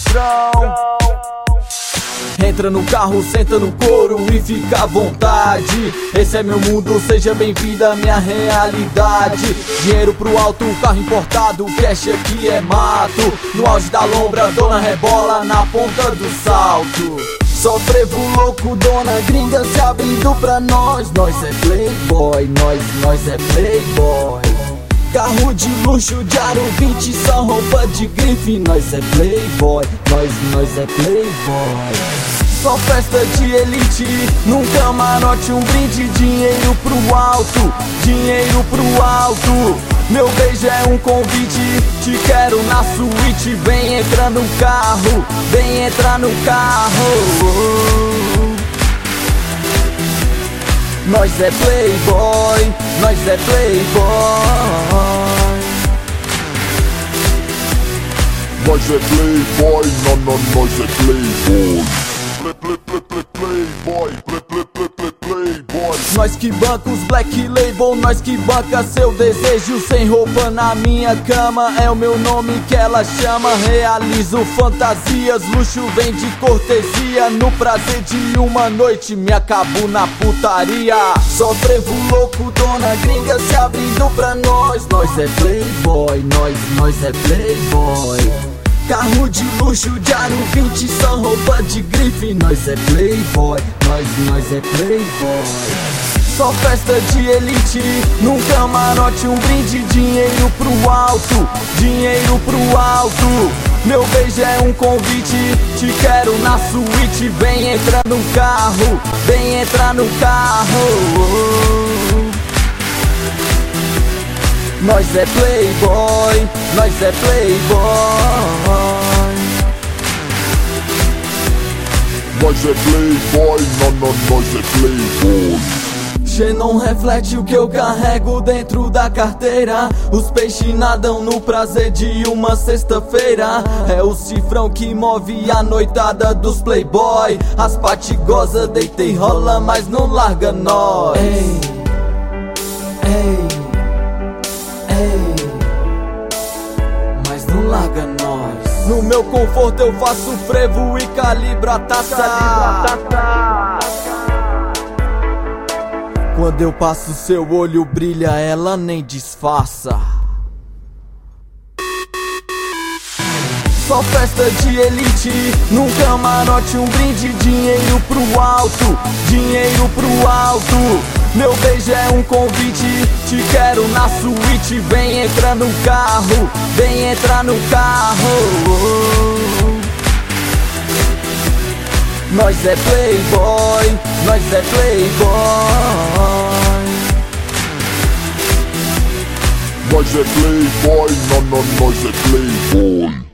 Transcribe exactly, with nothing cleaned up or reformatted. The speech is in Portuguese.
monstrão. Entra no carro, senta no couro e fica à vontade. Esse é meu mundo, seja bem-vinda à minha realidade. Dinheiro pro alto, carro importado, cash aqui é mato. No auge da lombra, dona rebola na ponta do salto. Só frevo louco, dona gringa se abrindo pra nós. Nós é playboy, nós, nós é playboy. Carro de luxo de aro vinte, só roupa de grife. Nós é playboy, nós, nós é playboy. Só festa de elite, num camarote um brinde. Dinheiro pro alto, dinheiro pro alto. Meu beijo é um convite, te quero na suíte. Vem entrar no carro, vem entrar no carro. Nós é playboy, nós é playboy. Nós é playboy, não, não, nós é playboy. Play, play, play, play, playboy, play, play, play, play, playboy. Nós que banca os Black Label, nós que banca seu desejo. Sem roupa na minha cama, é o meu nome que ela chama. Realizo fantasias, luxo vem de cortesia. No prazer de uma noite, me acabo na putaria. Só frevo louco, dona gringa se abrindo pra nós. Nós é playboy, nós, nós é playboy. Carro de luxo de aro vinte, só roupa de grife. Nós é playboy, nós, nós é playboy. Só festa de elite, num camarote um brinde. Dinheiro pro alto, dinheiro pro alto. Meu beijo é um convite, te quero na suíte. Vem entrar no carro, vem entrar no carro. Nós é playboy, nós é playboy. Nós é playboy, não, não, nós é playboy. Cê não reflete o que eu carrego dentro da carteira. Os peixes nadam no prazer de uma sexta-feira. É o cifrão que move a noitada dos playboy. As patigosas deita e rola, mas não larga nós. Ei, ei. Ei, mas não larga nós. No meu conforto eu faço frevo e calibro a taça. Quando eu passo seu olho brilha, ela nem disfarça. Só festa de elite, num camarote um brinde. Dinheiro pro alto, dinheiro pro alto. Meu beijo é um convite, te quero na suíte. Vem entrar no carro, vem entrar no carro. Nós é playboy, nós é playboy. Nós é playboy, não, não, nós é playboy.